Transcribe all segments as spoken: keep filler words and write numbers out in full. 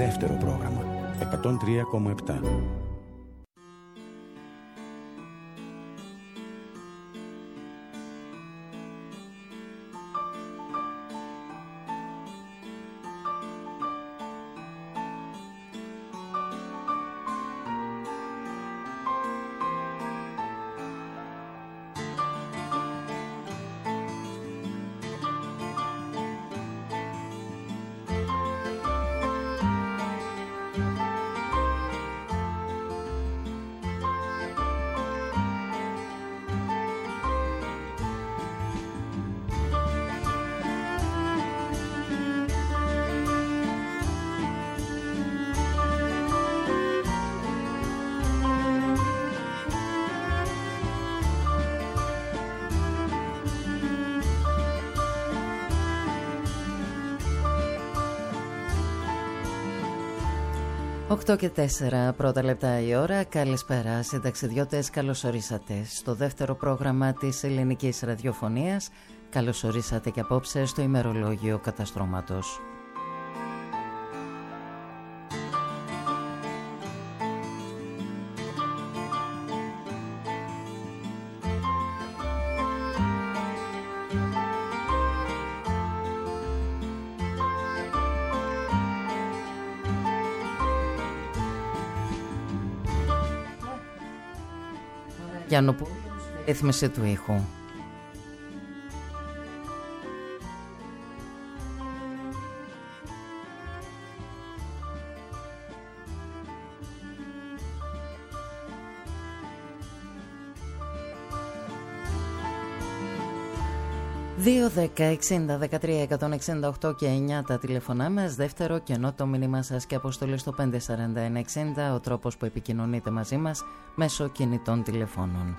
δεύτερο πρόγραμμα εκατόν τρία κόμμα επτά. οκτώ και τέσσερα πρώτα λεπτά η ώρα. Καλησπέρα συνταξιδιώτες, καλώς ορίσατε στο δεύτερο πρόγραμμα της ελληνικής ραδιοφωνίας. Καλώς ορίσατε και απόψε στο ημερολόγιο καταστρώματος. Γιαννοπούλος, ρύθμιση του ήχου. δύο δέκα εξήντα δεκατρία εκατόν εξήντα οκτώ και εννιά τα τηλεφωνά μας. Δεύτερο κενό το μήνυμά σας και αποστολή στο πέντε σαράντα ένα εξήντα, ο τρόπος που επικοινωνείτε μαζί μας μέσω κινητών τηλεφώνων.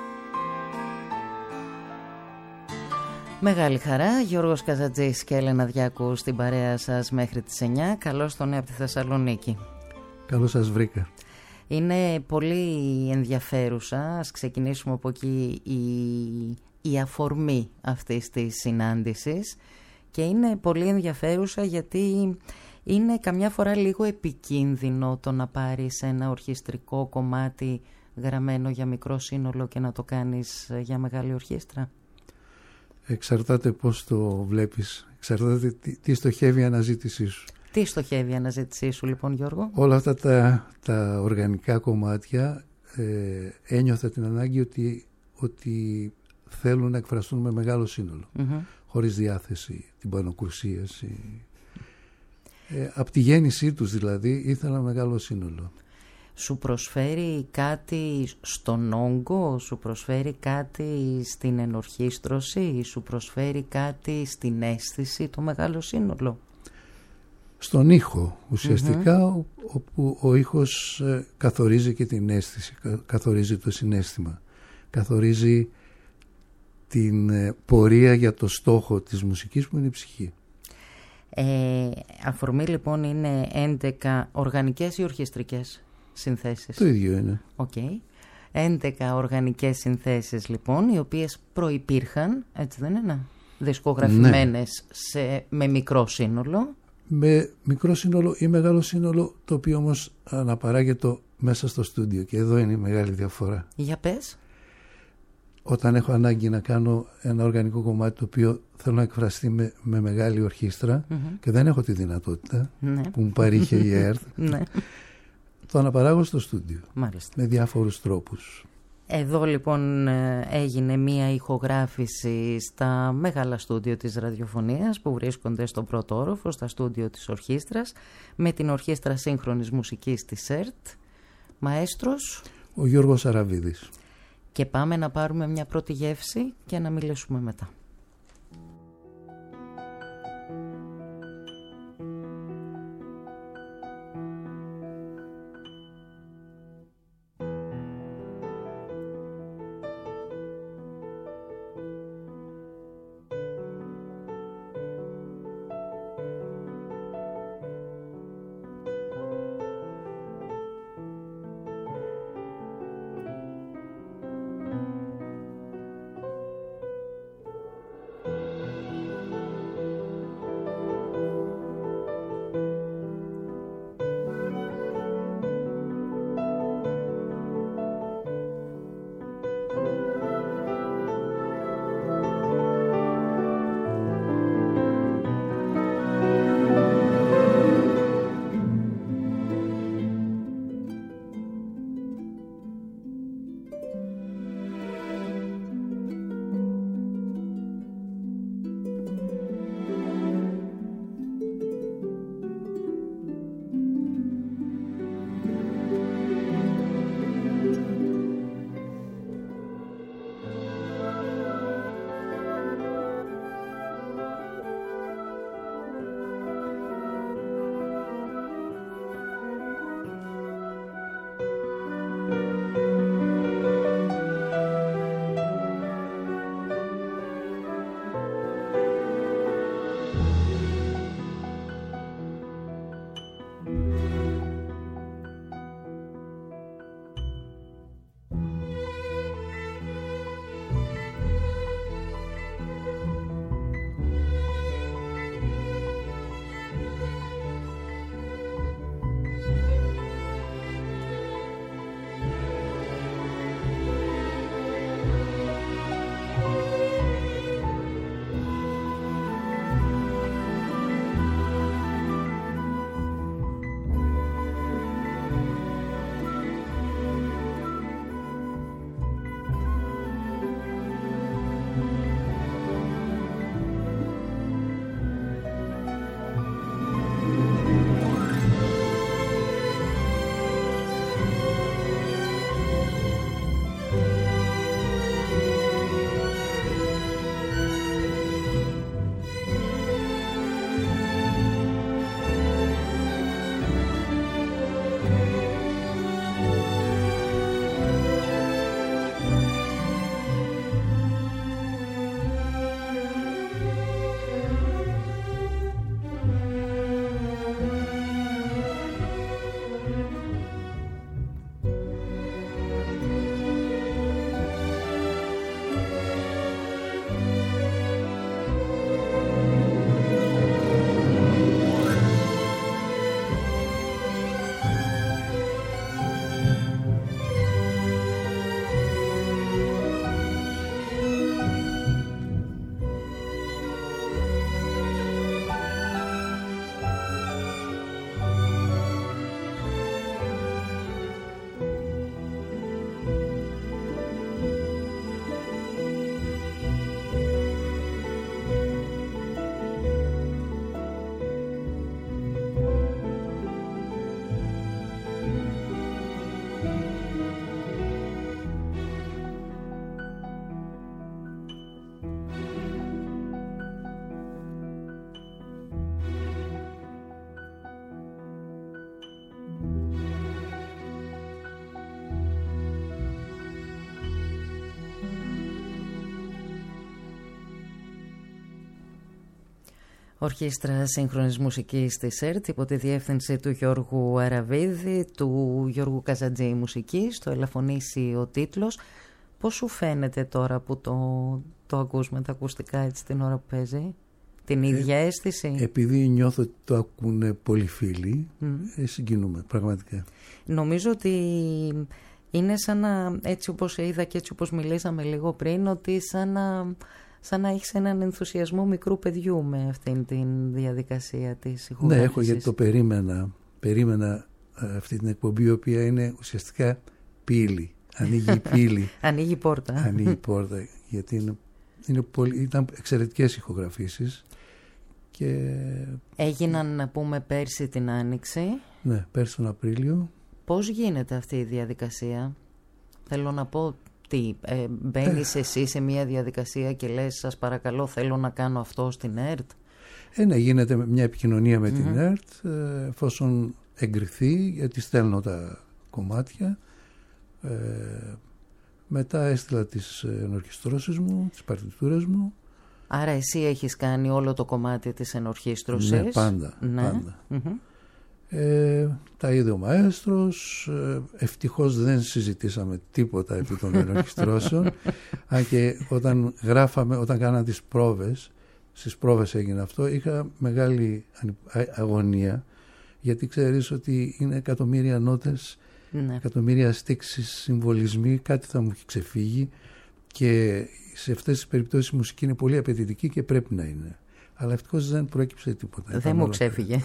Μεγάλη χαρά, Γιώργος Καζατζής και Έλενα Διάκου στην παρέα σας μέχρι τις εννιά. Καλώς τον από τη Θεσσαλονίκη. Καλώς σας βρήκα. Είναι πολύ ενδιαφέρουσα, ας ξεκινήσουμε από εκεί, η... η αφορμή αυτής της συνάντησης, και είναι πολύ ενδιαφέρουσα γιατί είναι καμιά φορά λίγο επικίνδυνο το να πάρεις ένα ορχιστρικό κομμάτι γραμμένο για μικρό σύνολο και να το κάνεις για μεγάλη ορχήστρα. Εξαρτάται πώς το βλέπεις, εξαρτάται τι, τι στοχεύει η αναζήτησή σου. Τι στοχεύει η αναζήτησή σου λοιπόν, Γιώργο? Όλα αυτά τα, τα οργανικά κομμάτια ε, ένιωθα την ανάγκη ότι, ότι θέλουν να εκφραστούν με μεγάλο σύνολο, mm-hmm. χωρίς διάθεση, την πανοκουρσίαση. Ε, από τη γέννησή τους δηλαδή ήθελα μεγάλο σύνολο. Σου προσφέρει κάτι στον όγκο, σου προσφέρει κάτι στην ενορχήστρωση, σου προσφέρει κάτι στην αίσθηση, το μεγάλο σύνολο? Στον ήχο ουσιαστικά, mm-hmm. όπου ο ήχος ε, καθορίζει και την αίσθηση, καθορίζει το συναίσθημα, καθορίζει την ε, πορεία για το στόχο της μουσικής που είναι η ψυχή. Ε, αφορμή λοιπόν είναι έντεκα οργανικές ή ορχιστρικές συνθέσεις? Το ίδιο είναι. Okay. έντεκα οργανικές συνθέσεις λοιπόν, οι οποίες προϋπήρχαν, έτσι δεν είναι, δισκογραφημένες, ναι. σε, με μικρό σύνολο. Με μικρό σύνολο ή μεγάλο σύνολο, το οποίο όμως αναπαράγεται μέσα στο στούντιο, και εδώ είναι η μεγάλη διαφορά. Για πες. Όταν έχω ανάγκη να κάνω ένα οργανικό κομμάτι το οποίο θέλω να εκφραστεί με, με μεγάλη ορχήστρα, mm-hmm. και δεν έχω τη δυνατότητα, ναι. που μου παρήχε η ΕΡΤ, ναι. το αναπαράγω στο στούντιο. Μάλιστα. Με διάφορους τρόπους. Εδώ λοιπόν έγινε μία ηχογράφηση στα μεγάλα στούντιο της ραδιοφωνίας που βρίσκονται στον πρώτο όροφο, στα στούντιο της ορχήστρας, με την Ορχήστρα Σύγχρονης Μουσικής της ΕΡΤ. Μαέστρος ο Γιώργος Αραβίδης. Και πάμε να πάρουμε μια πρώτη γεύση και να μιλήσουμε μετά. Ορχήστρα Σύγχρονης Μουσικής της ΕΡΤ υπό τη διεύθυνση του Γιώργου Αραβίδη, του Γιώργου Καζαντζή η μουσική, στο ελαφωνήσει ο τίτλος. Πώς σου φαίνεται τώρα που το, το ακούς με τα ακουστικά έτσι την ώρα που παίζει? Την ίδια ε, αίσθηση? Επειδή νιώθω ότι το ακούνε πολλοί φίλοι, mm. ε, συγκινούμε πραγματικά. Νομίζω ότι είναι σαν να, έτσι όπως είδα και έτσι όπως μιλήσαμε λίγο πριν, ότι σαν να, σαν να έχεις έναν ενθουσιασμό μικρού παιδιού με αυτήν την διαδικασία της ηχογράφησης. Ναι, έχω, γιατί το περίμενα, περίμενα αυτή την εκπομπή, η οποία είναι ουσιαστικά πύλη. Ανοίγει η πύλη. Ανοίγει η πόρτα. Ανοίγει η πόρτα, γιατί είναι, είναι πολύ, ήταν εξαιρετικές ηχογραφήσεις. Και... έγιναν, να πούμε, πέρσι την Άνοιξη. Ναι, πέρσι τον Απρίλιο. Πώς γίνεται αυτή η διαδικασία? Θέλω να πω, τι, ε, μπαίνεις ε. εσύ σε μια διαδικασία και λες, σας παρακαλώ, θέλω να κάνω αυτό στην ΕΡΤ? Ε, ναι, γίνεται μια επικοινωνία με mm-hmm. την ΕΡΤ, ε, εφόσον εγκριθεί, γιατί στέλνω τα κομμάτια. Ε, μετά έστειλα τις ενορχιστρώσεις μου, τις παρτιτούρες μου. Άρα εσύ έχεις κάνει όλο το κομμάτι της ενορχίστρωσης? Ναι, πάντα. Ναι. πάντα. Mm-hmm. Ε, τα είδε ο μαέστρος. Ε, ευτυχώς δεν συζητήσαμε τίποτα επί των ενορχιστρώσεων. Αν και όταν γράφαμε, όταν κάναμε τις πρόβες, στις πρόβες έγινε αυτό, είχα μεγάλη αγωνία, γιατί ξέρεις ότι είναι εκατομμύρια νότες, ναι. εκατομμύρια στίξεις, συμβολισμοί, κάτι θα μου έχει ξεφύγει, και σε αυτές τις περιπτώσεις η μουσική είναι πολύ απαιτητική και πρέπει να είναι. Αλλά ευτυχώς δεν προέκυψε τίποτα. Δεν μου ξέφυγε.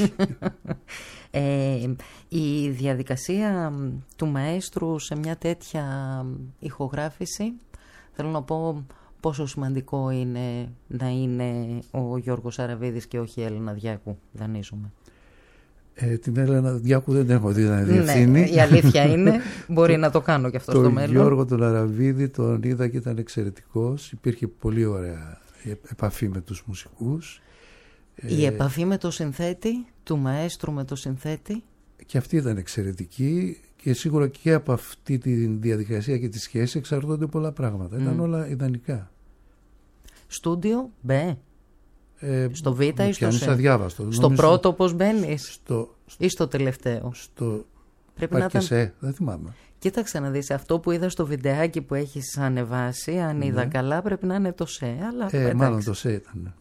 ε, η διαδικασία του μαέστρου σε μια τέτοια ηχογράφηση, θέλω να πω πόσο σημαντικό είναι να είναι ο Γιώργος Αραβίδης και όχι η Έλενα Διάκου, δανείζουμε. Ε, την Έλενα Διάκου δεν έχω δει να διευθύνει. Ναι, η αλήθεια είναι, μπορεί να το κάνω και αυτό στο μέλλον. Τον Γιώργο τον Αραβίδη τον είδα και ήταν εξαιρετικός. Υπήρχε πολύ ωραία επαφή με τους μουσικούς. Η ε, επαφή με το συνθέτη, του μαέστρου με το συνθέτη. Και αυτή ήταν εξαιρετική, και σίγουρα και από αυτή τη διαδικασία και τη σχέση εξαρτώνται πολλά πράγματα. Mm. Ήταν όλα ιδανικά. Στούντιο, μπε. Ε, στο Β ή στο Σ? Αδιάβαστο. Στο νομίζω, πρώτο πώς μπαίνεις? Στο, ή στο τελευταίο? Στο... Πρέπει να ήταν... σε, δεν θυμάμαι. Κοίταξε να δεις, αυτό που είδα στο βιντεάκι που έχεις ανεβάσει, αν ναι. είδα καλά, πρέπει να είναι το ΣΕ, αλλά ε, εντάξει. Μάλλον το ΣΕ ήταν.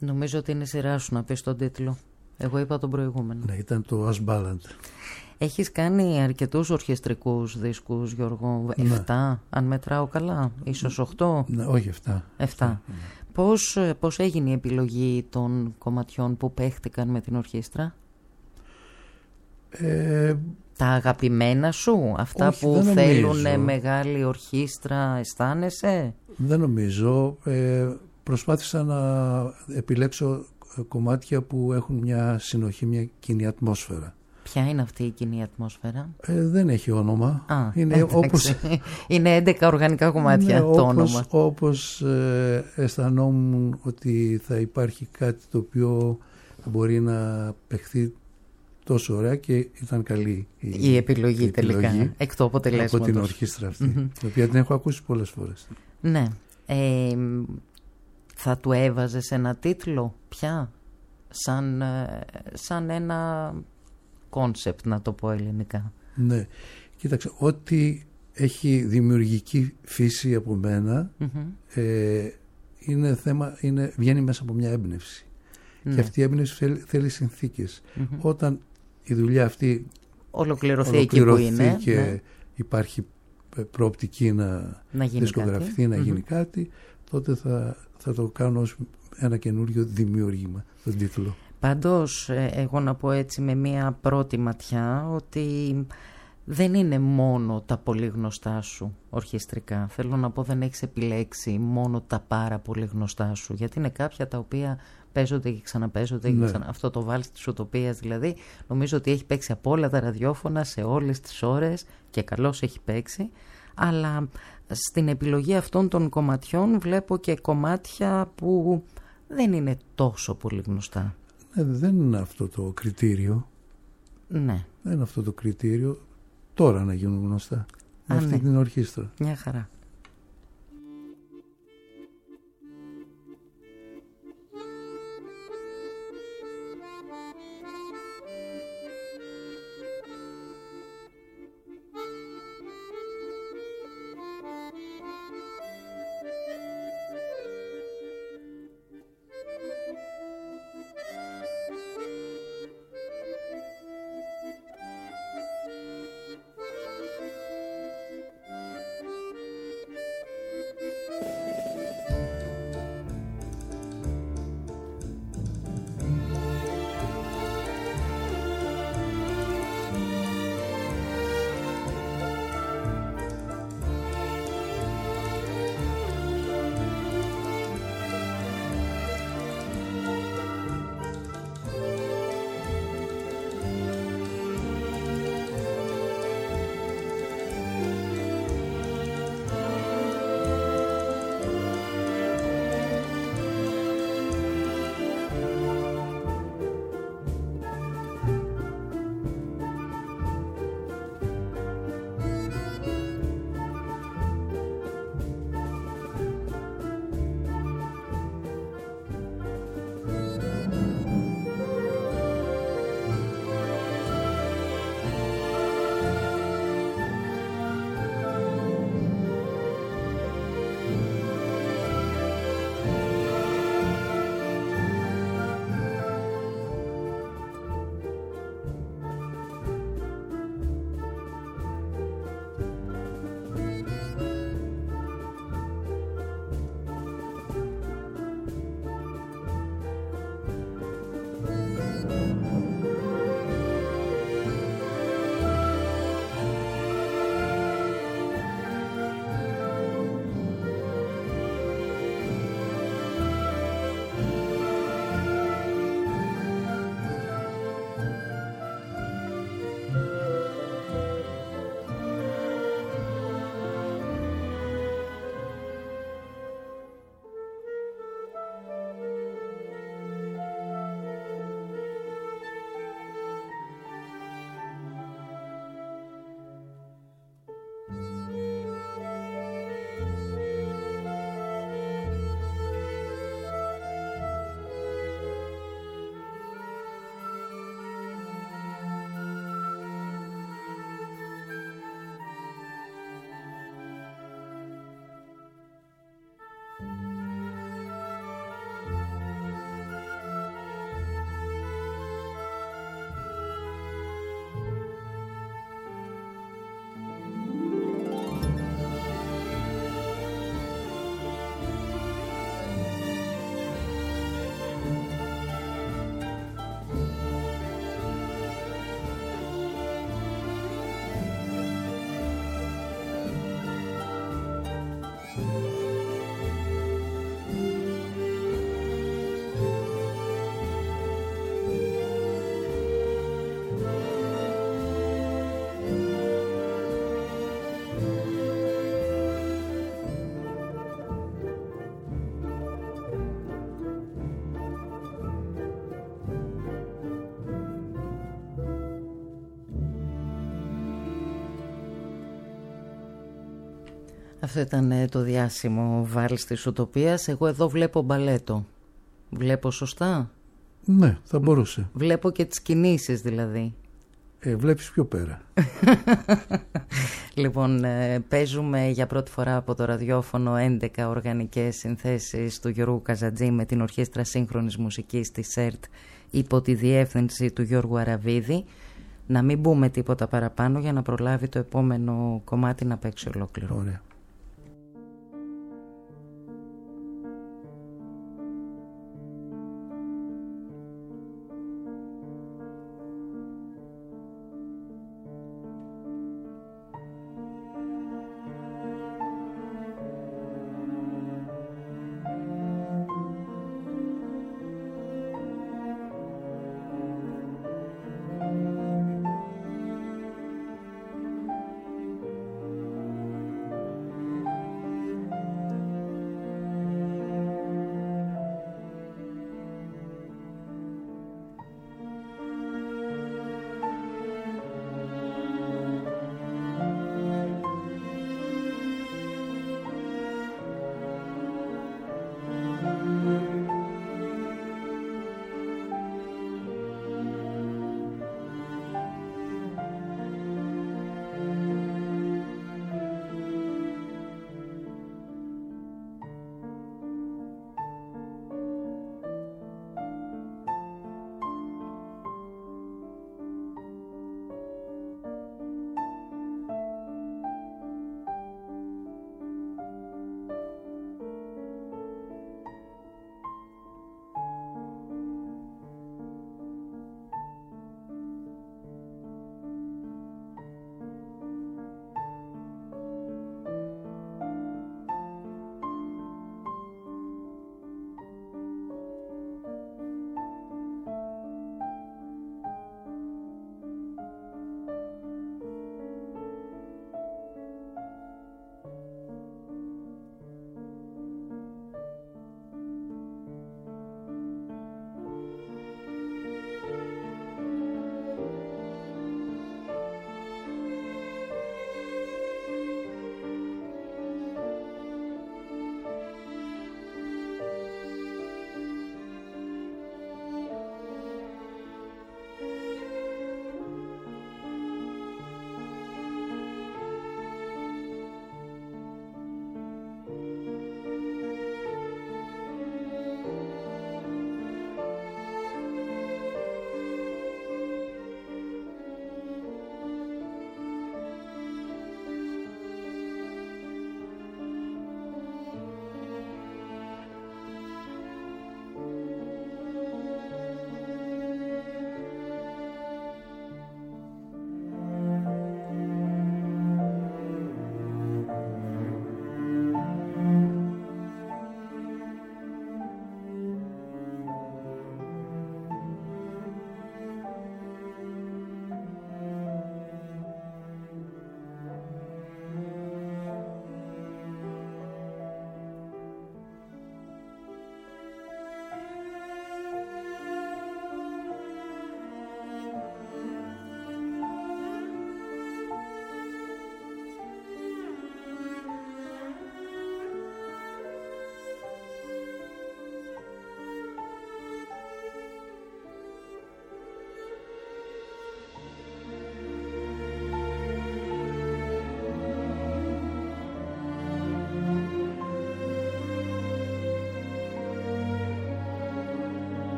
Νομίζω ότι είναι σειρά σου να πεις τον τίτλο. Εγώ είπα τον προηγούμενο. Ναι, ήταν το Asballand. Έχεις κάνει αρκετούς ορχιστρικούς δίσκους, Γιώργο. Ναι. Εφτά, αν μετράω καλά. Ίσως οχτώ. Ναι, όχι εφτά. Εφτά. Ναι. Πώς, πώς έγινε η επιλογή των κομματιών που παίχτηκαν με την ορχήστρα? Ε, Τα αγαπημένα σου, αυτά όχι, που δεν θέλουν νομίζω. μεγάλη ορχήστρα, αισθάνεσαι? Δεν νομίζω. Ε, προσπάθησα να επιλέξω κομμάτια που έχουν μια συνοχή, μια κοινή ατμόσφαιρα. Ποια είναι αυτή η κοινή ατμόσφαιρα? Ε, δεν έχει όνομα. Α, είναι, εντάξει. όπως, είναι έντεκα οργανικά κομμάτια, ναι, το όπως, όνομα. Όπως ε, αισθανόμουν ότι θα υπάρχει κάτι το οποίο μπορεί να παιχθεί τόσο ωραία, και ήταν καλή η, η επιλογή, η τελικά, επιλογή εκ του αποτελέσματος. από την ορχήστρα αυτή, mm-hmm. την οποία την έχω ακούσει πολλές φορές. Ναι. Ε, θα του έβαζες ένα τίτλο πια, σαν, σαν ένα κόνσεπτ, να το πω ελληνικά? Ναι. Κοίταξε, ό,τι έχει δημιουργική φύση από μένα, mm-hmm. ε, είναι θέμα, είναι, βγαίνει μέσα από μια έμπνευση. Ναι. Και αυτή η έμπνευση θέλει, θέλει συνθήκες. Mm-hmm. Όταν η δουλειά αυτή ολοκληρωθεί, ολοκληρωθεί εκεί που είναι, και ναι. υπάρχει προοπτική να, να δισκογραφηθεί, να mm-hmm. γίνει κάτι, τότε θα, θα το κάνω ως ένα καινούριο δημιούργημα, τον τίτλο. Πάντως, εγώ να πω έτσι με μία πρώτη ματιά, ότι δεν είναι μόνο τα πολύ γνωστά σου ορχιστρικά. Θέλω να πω, δεν έχεις επιλέξει μόνο τα πάρα πολύ γνωστά σου, γιατί είναι κάποια τα οποία παίζονται και ξαναπαίζονται, ναι. και ξανα... αυτό το βάλς της Ουτοπίας δηλαδή, νομίζω ότι έχει παίξει από όλα τα ραδιόφωνα σε όλες τις ώρες, και καλώς έχει παίξει, αλλά στην επιλογή αυτών των κομματιών βλέπω και κομμάτια που δεν είναι τόσο πολύ γνωστά. Ναι, δεν είναι αυτό το κριτήριο. Ναι. Δεν είναι αυτό το κριτήριο τώρα να γίνουν γνωστά. Με αυτή, ναι. την ορχήστρα. Μια χαρά. Αυτό ήταν το διάσημο βάλς της Ουτοπίας. Εγώ εδώ βλέπω μπαλέτο. Βλέπω σωστά? Ναι, θα μπορούσε. Βλέπω και τις κινήσεις δηλαδή. Ε, βλέπεις πιο πέρα. Λοιπόν, παίζουμε για πρώτη φορά από το ραδιόφωνο έντεκα οργανικές συνθέσεις του Γιώργου Καζατζή με την Ορχήστρα Σύγχρονης Μουσικής της ΕΡΤ υπό τη διεύθυνση του Γιώργου Αραβίδη. Να μην μπούμε τίποτα παραπάνω για να προλάβει το επόμενο κομμάτι να παίξει ολόκληρο. Ωραία.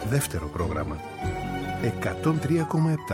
Δεύτερο πρόγραμμα. εκατόν τρία κόμμα επτά.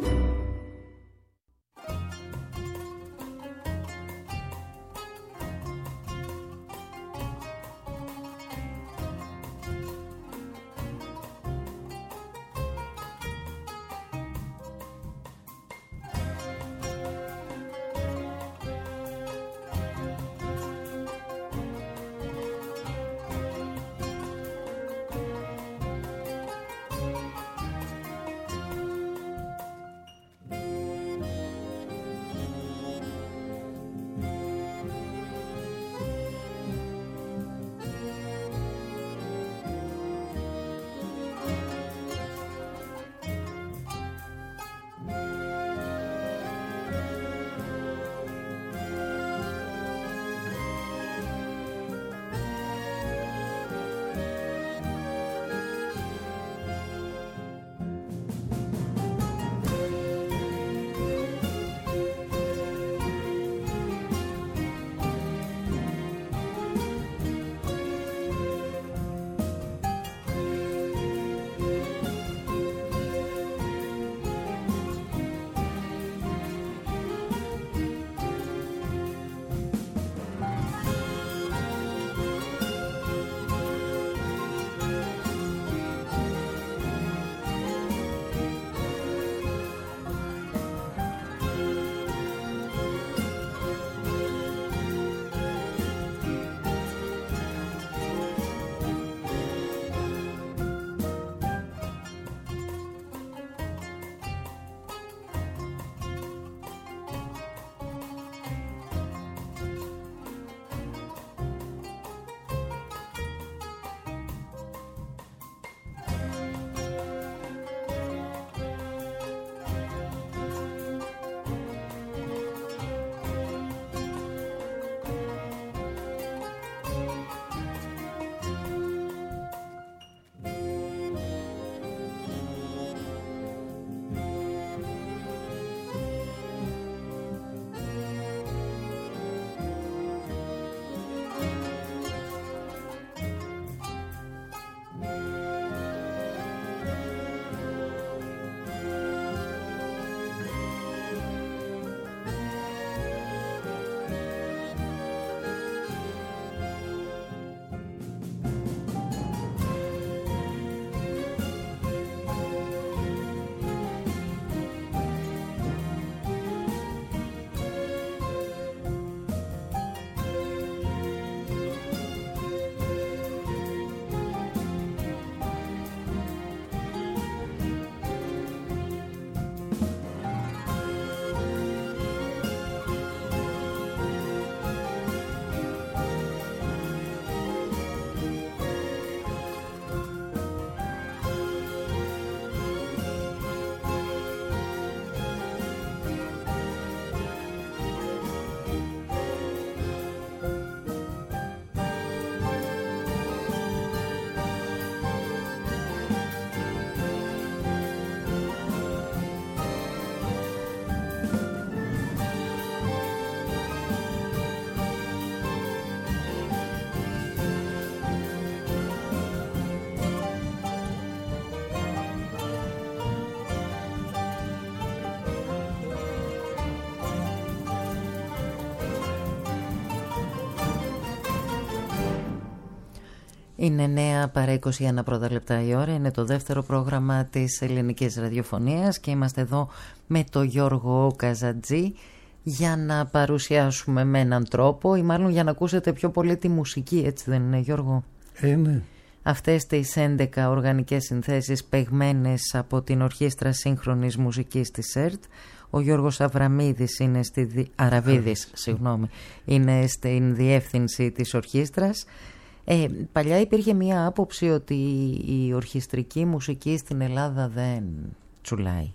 Είναι εννέα παρά είκοσι ένα πρώτα λεπτά η ώρα. Είναι το δεύτερο πρόγραμμα της ελληνικής ραδιοφωνίας και είμαστε εδώ με τον Γιώργο Καζατζή για να παρουσιάσουμε με έναν τρόπο ή μάλλον για να ακούσετε πιο πολύ τη μουσική, έτσι δεν είναι, Γιώργο? Ε, ναι. Αυτές τις έντεκα οργανικές συνθέσεις παιγμένες από την Ορχήστρα Σύγχρονης Μουσικής της ΕΡΤ. Ο Γιώργος Αβραμίδης είναι στη δι... Αραβίδης, συγγνώμη, είναι στην διεύθυνση της ορχήστρας. Ε, παλιά υπήρχε μία άποψη ότι η ορχιστρική μουσική στην Ελλάδα δεν τσουλάει.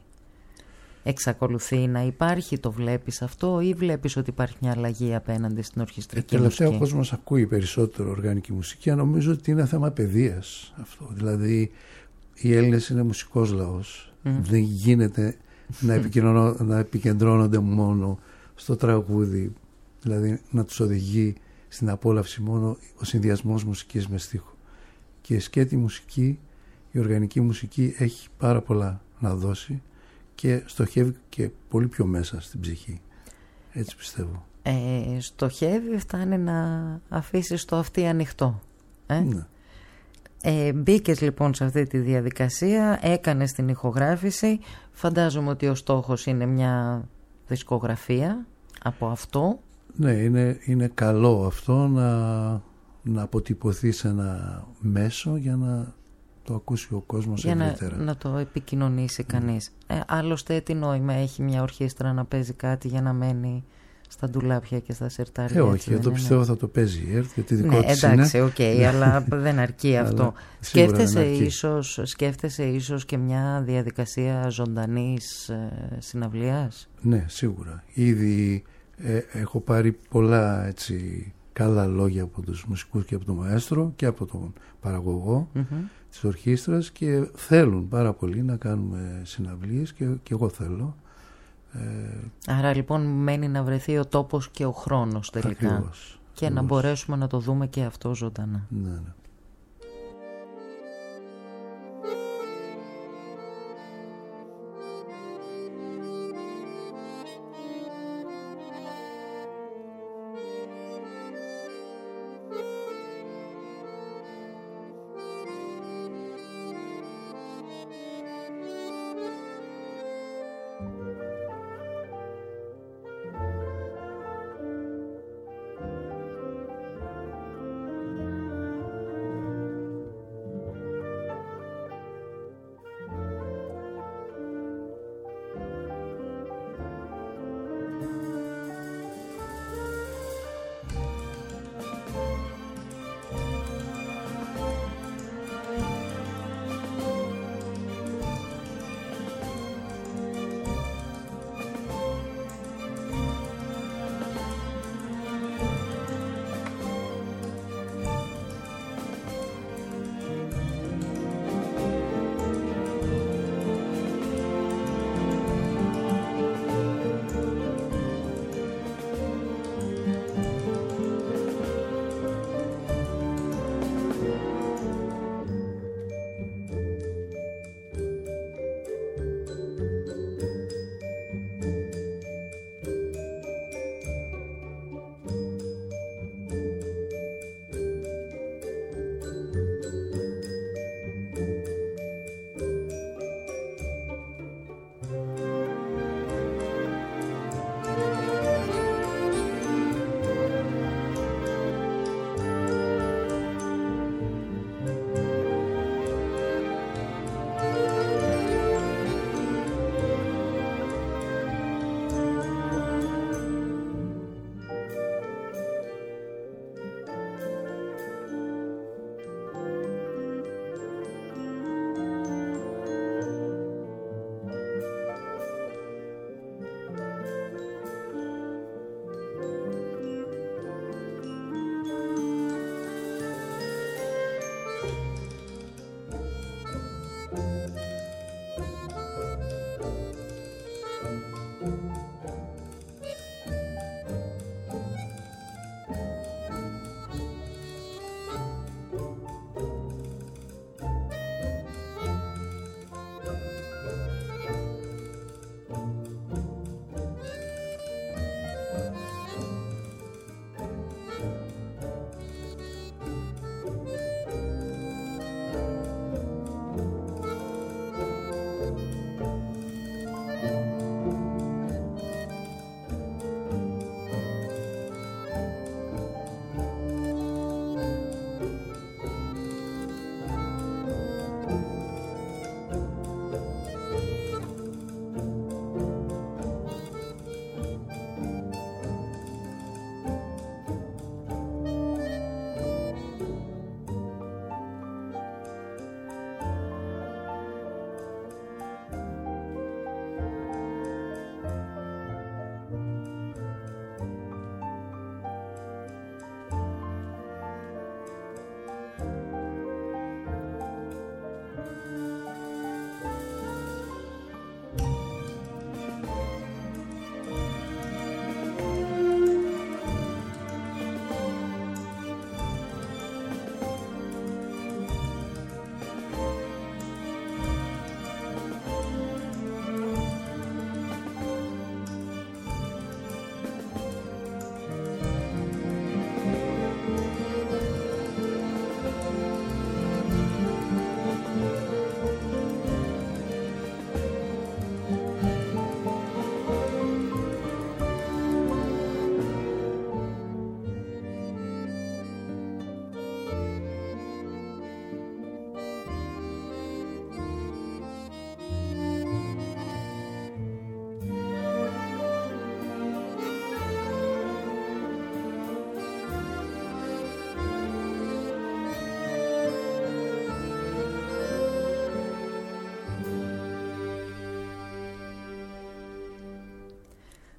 Εξακολουθεί να υπάρχει, το βλέπεις αυτό ή βλέπεις ότι υπάρχει μια αλλαγή απέναντι στην ορχιστρική ε, τελευταία μουσική? ο κόσμος ακούει περισσότερο οργανική μουσική, αλλά νομίζω ότι είναι θέμα παιδείας αυτό. Δηλαδή οι Έλληνες είναι μουσικός λαός. Mm. Δεν γίνεται να, να επικεντρώνονται μόνο στο τραγούδι, δηλαδή να τους οδηγεί στην απόλαυση μόνο ο συνδυασμός μουσικής με στίχο. Και η σκέτη μουσική η οργανική μουσική έχει πάρα πολλά να δώσει και στοχεύει και πολύ πιο μέσα στην ψυχή. Έτσι πιστεύω. Ε, στοχεύει, φτάνει να αφήσεις το αυτί ανοιχτό. Ε? Ναι. Ε, μπήκες λοιπόν σε αυτή τη διαδικασία, έκανες την ηχογράφηση. Φαντάζομαι ότι ο στόχος είναι μια δισκογραφία από αυτό. Ναι, είναι, είναι καλό αυτό να, να αποτυπωθεί σε ένα μέσο για να το ακούσει ο κόσμος ευρύτερα. Για να, να το επικοινωνήσει κανείς. Mm. Ε, άλλωστε τι νόημα έχει μια ορχήστρα να παίζει κάτι για να μένει στα ντουλάπια και στα σερτάρια. Ε, όχι, εδώ πιστεύω είναι. Θα το παίζει η ΕΡΤ, γιατί δικό ναι, της εντάξει, είναι. οκ, okay, αλλά δεν αρκεί αυτό. Σκέφτεσαι ίσως, σκέφτεσαι ίσως και μια διαδικασία ζωντανής ε, συναυλίας. Ναι, σίγουρα. Ήδη ε, έχω πάρει πολλά έτσι, καλά λόγια από τους μουσικούς και από τον μαέστρο και από τον παραγωγό mm-hmm. της ορχήστρας και θέλουν πάρα πολύ να κάνουμε συναυλίες και, και εγώ θέλω. Άρα λοιπόν μένει να βρεθεί ο τόπος και ο χρόνος τελικά. Ακριβώς, και ακριβώς. να μπορέσουμε να το δούμε και αυτό ζωντανά. Ναι, ναι.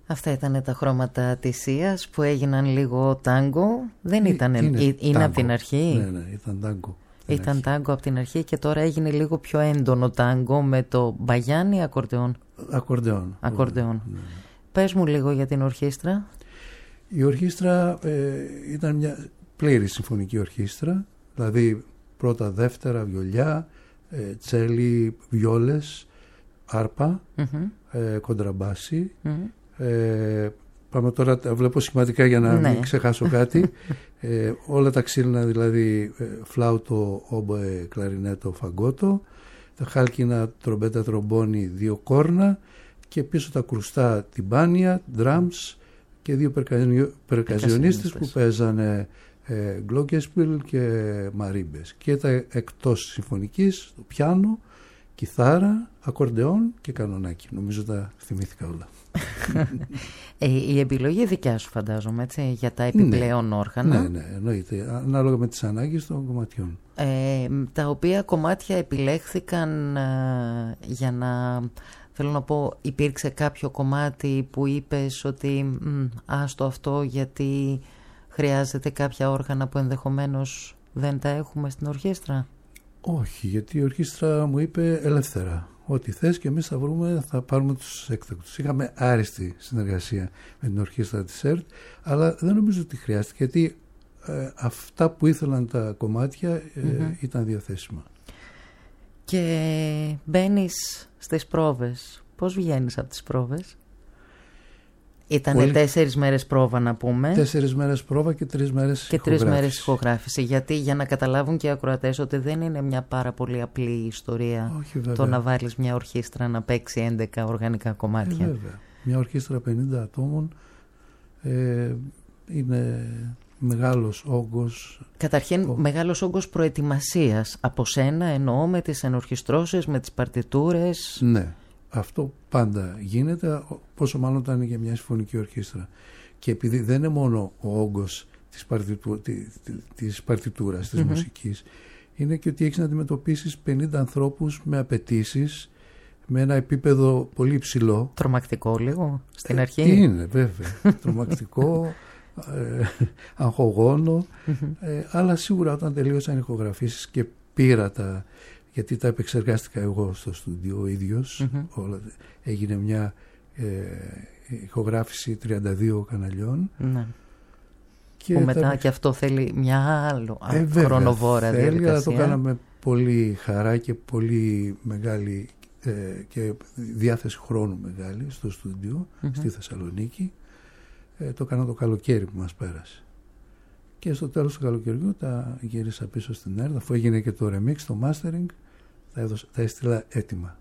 Αυτά ήταν τα χρώματα της Σίας που έγιναν λίγο τάγκο. Δεν ήταν, είναι, είναι, είναι από την αρχή. Ναι, ναι, ήταν τάγκο. Ήταν τάγκο από την αρχή και τώρα έγινε λίγο πιο έντονο τάγκο με το μπαγιάνι ή ακορντεόν. Ακορντεόν. Ακορντεόν. Ναι. Πες μου λίγο για την ορχήστρα. Η ορχήστρα ε, ήταν μια πλήρη συμφωνική ορχήστρα, δηλαδή πρώτα, δεύτερα, βιολιά, ε, τσέλι, βιόλες, άρπα, mm-hmm. ε, κοντραμπάσι. Mm-hmm. Ε, πάμε τώρα, τα βλέπω σημαντικά για να ναι. μην ξεχάσω κάτι. ε, όλα τα ξύλινα, δηλαδή ε, φλάουτο, όμποε, κλαρινέτο, φαγκότο, τα χάλκινα, τρομπέτα, τρομπόνι, δύο κόρνα και πίσω τα κρουστά, τυμπάνια, drums και δύο περκαζιονίστες που παίζανε ε, γκλόκεσπιλ και μαρίμπες. Και τα εκτός συμφωνικής, το πιάνο, κιθάρα, ακορντεόν και κανονάκι. Νομίζω τα θυμήθηκα όλα. ε, η επιλογή δικιά σου φαντάζομαι, έτσι, για τα επιπλέον ναι, όργανα. Ναι, ναι, εννοείται. Ανάλογα με τις ανάγκες των κομματιών. Ε, τα οποία κομμάτια επιλέχθηκαν ε, για να... Θέλω να πω, υπήρξε κάποιο κομμάτι που είπες ότι άστο αυτό γιατί χρειάζεται κάποια όργανα που ενδεχομένως δεν τα έχουμε στην ορχήστρα? Όχι, γιατί η ορχήστρα μου είπε ελεύθερα. Ό,τι θες και εμείς θα βρούμε, θα πάρουμε τους έκτακτους. Είχαμε άριστη συνεργασία με την ορχήστρα της ΕΡΤ, αλλά δεν νομίζω ότι χρειάστηκε, γιατί ε, αυτά που ήθελαν τα κομμάτια ε, mm-hmm. ήταν διαθέσιμα. Και μπαίνεις στις πρόβες. Πώς βγαίνεις από τις πρόβες? Ήτανε Πολύ... τέσσερις μέρες πρόβα, να πούμε. Τέσσερις μέρες πρόβα και τρεις μέρες και ηχογράφηση. τρεις μέρες ηχογράφηση. Γιατί για να καταλάβουν και οι ακροατές ότι δεν είναι μια πάρα πολύ απλή ιστορία. Όχι, βέβαια. Το να βάλεις μια ορχήστρα να παίξει έντεκα οργανικά κομμάτια. Ε, βέβαια. Μια ορχήστρα πενήντα ατόμων ε, είναι μεγάλος όγκος. Καταρχήν ο... μεγάλος όγκος προετοιμασίας από σένα, εννοώ, με τις ενορχιστρώσεις, με τις παρτιτούρες. Ναι. Αυτό πάντα γίνεται, πόσο μάλλον όταν είναι για μια συμφωνική ορχήστρα. Και επειδή δεν είναι μόνο ο όγκος της, παρτιτου, της παρτιτούρας, της mm-hmm. μουσικής, είναι και ότι έχεις να αντιμετωπίσεις πενήντα ανθρώπους με απαιτήσεις, με ένα επίπεδο πολύ υψηλό. Τρομακτικό λίγο στην ε, αρχή. Είναι βέβαια. Τρομακτικό, ε, αγχογόνο, mm-hmm. ε, αλλά σίγουρα όταν τελείωσαν οι ηχογραφήσεις και πήρα τα... γιατί τα επεξεργάστηκα εγώ στο στούντιο ο ίδιος, mm-hmm. όλα, έγινε μια ε, ηχογράφηση τριάντα δύο καναλιών. Mm-hmm. Και που μετά τα... και αυτό θέλει μια άλλο ε, χρονοβόρα θέλει, διαδικασία. Αλλά το κάναμε πολύ χαρά και πολύ μεγάλη ε, και διάθεση χρόνου μεγάλη στο στούντιο, mm-hmm. στη Θεσσαλονίκη. Ε, το έκανα το καλοκαίρι που μας πέρασε. Και στο τέλος του καλοκαιριού τα γύρισα πίσω στην ΕΡΤ, αφού έγινε και το remix, το mastering, τα, έδωσα, τα έστειλα έτοιμα.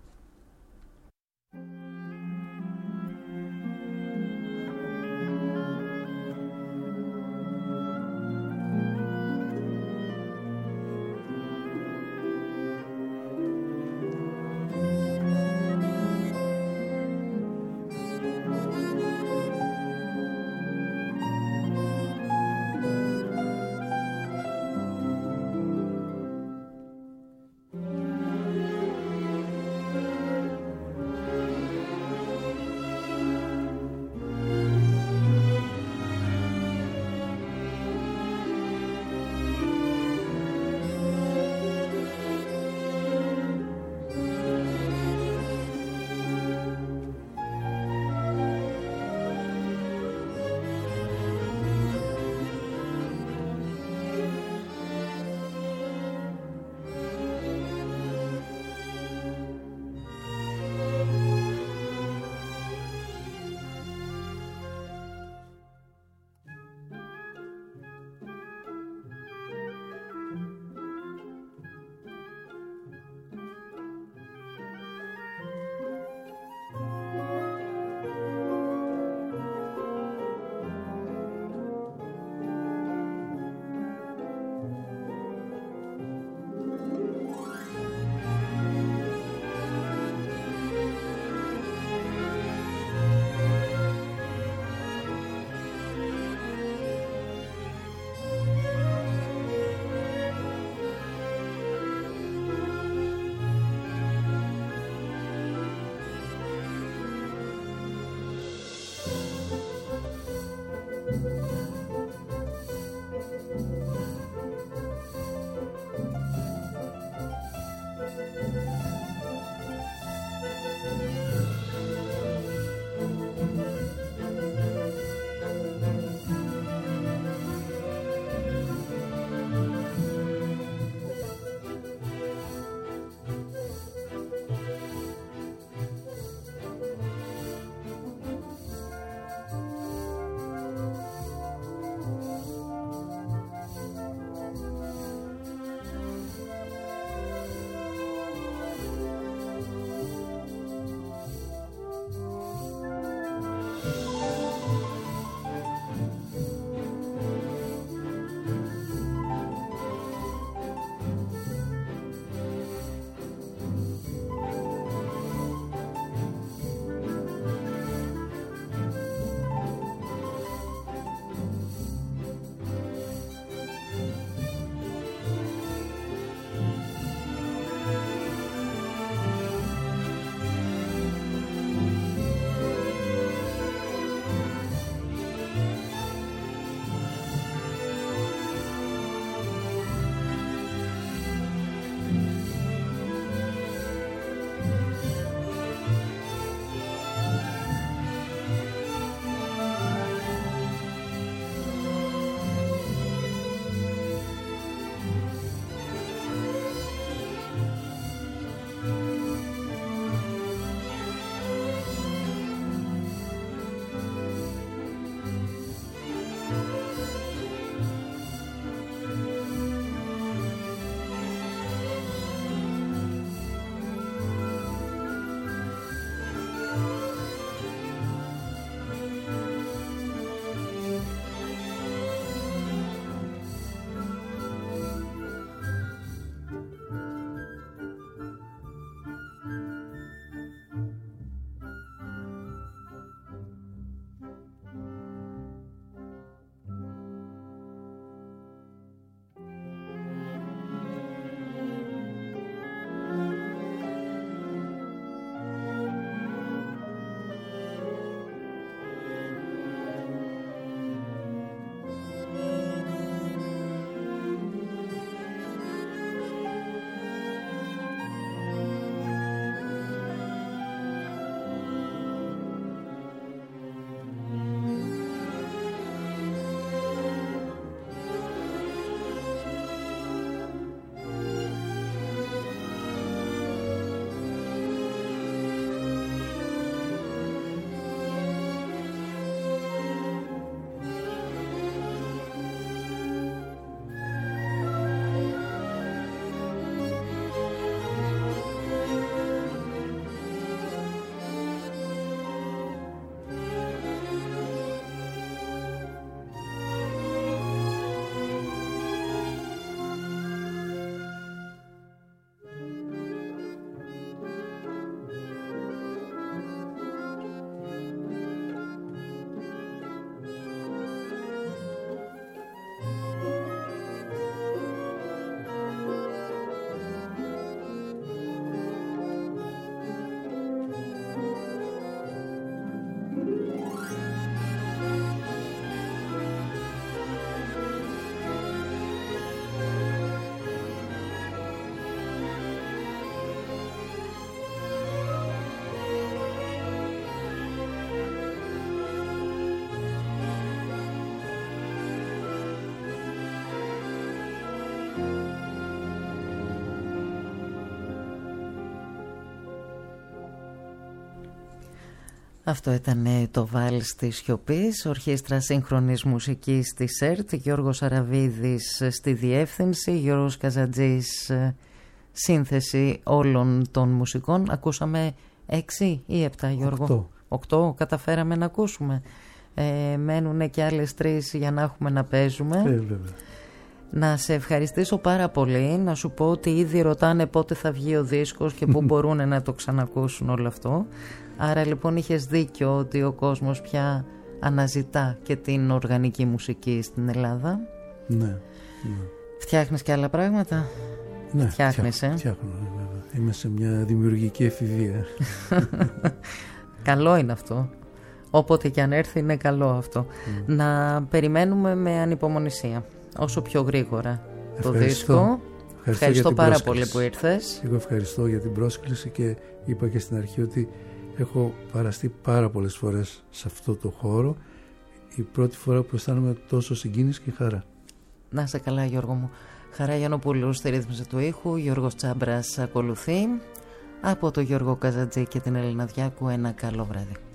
Αυτό ήταν το βάλς της σιωπής, ορχήστρα σύγχρονης μουσικής της ΕΡΤ, Γιώργος Αραβίδης στη διεύθυνση, Γιώργος Καζατζής σύνθεση όλων των μουσικών. Ακούσαμε έξι ή επτά, Γιώργο? Οκτώ. Οκτώ καταφέραμε να ακούσουμε. Ε, μένουν και άλλες τρεις για να έχουμε να παίζουμε. Ε, βέβαια. Να σε ευχαριστήσω πάρα πολύ, να σου πω ότι ήδη ρωτάνε πότε θα βγει ο δίσκος και πού μπορούν να το ξανακούσουν όλο αυτό. Άρα λοιπόν είχες δίκιο ότι ο κόσμος πια αναζητά και την οργανική μουσική στην Ελλάδα. Ναι, ναι. Φτιάχνεις και άλλα πράγματα? Ναι, φτιάχνεις, φτιάχνω, ε? φτιάχνω, βέβαια. Είμαι σε μια δημιουργική εφηβεία. Καλό είναι αυτό. Όποτε και αν έρθει είναι καλό αυτό. Mm. Να περιμένουμε με ανυπομονησία όσο πιο γρήγορα το δίσκο. Ευχαριστώ, ευχαριστώ πάρα πρόσκληση. πολύ που ήρθες. Εγώ ευχαριστώ για την πρόσκληση και είπα και στην αρχή ότι έχω παραστεί πάρα πολλές φορές σε αυτό το χώρο. Η πρώτη φορά που αισθάνομαι τόσο συγκίνηση και χαρά. Να είσαι καλά, Γιώργο μου. Χαρά Γιαννοπούλου στη ρύθμιση του ήχου, Γιώργος Τσάμπρας ακολουθεί. Από τον Γιώργο Καζατζή και την Έλληνα Διάκου ένα καλό βράδυ.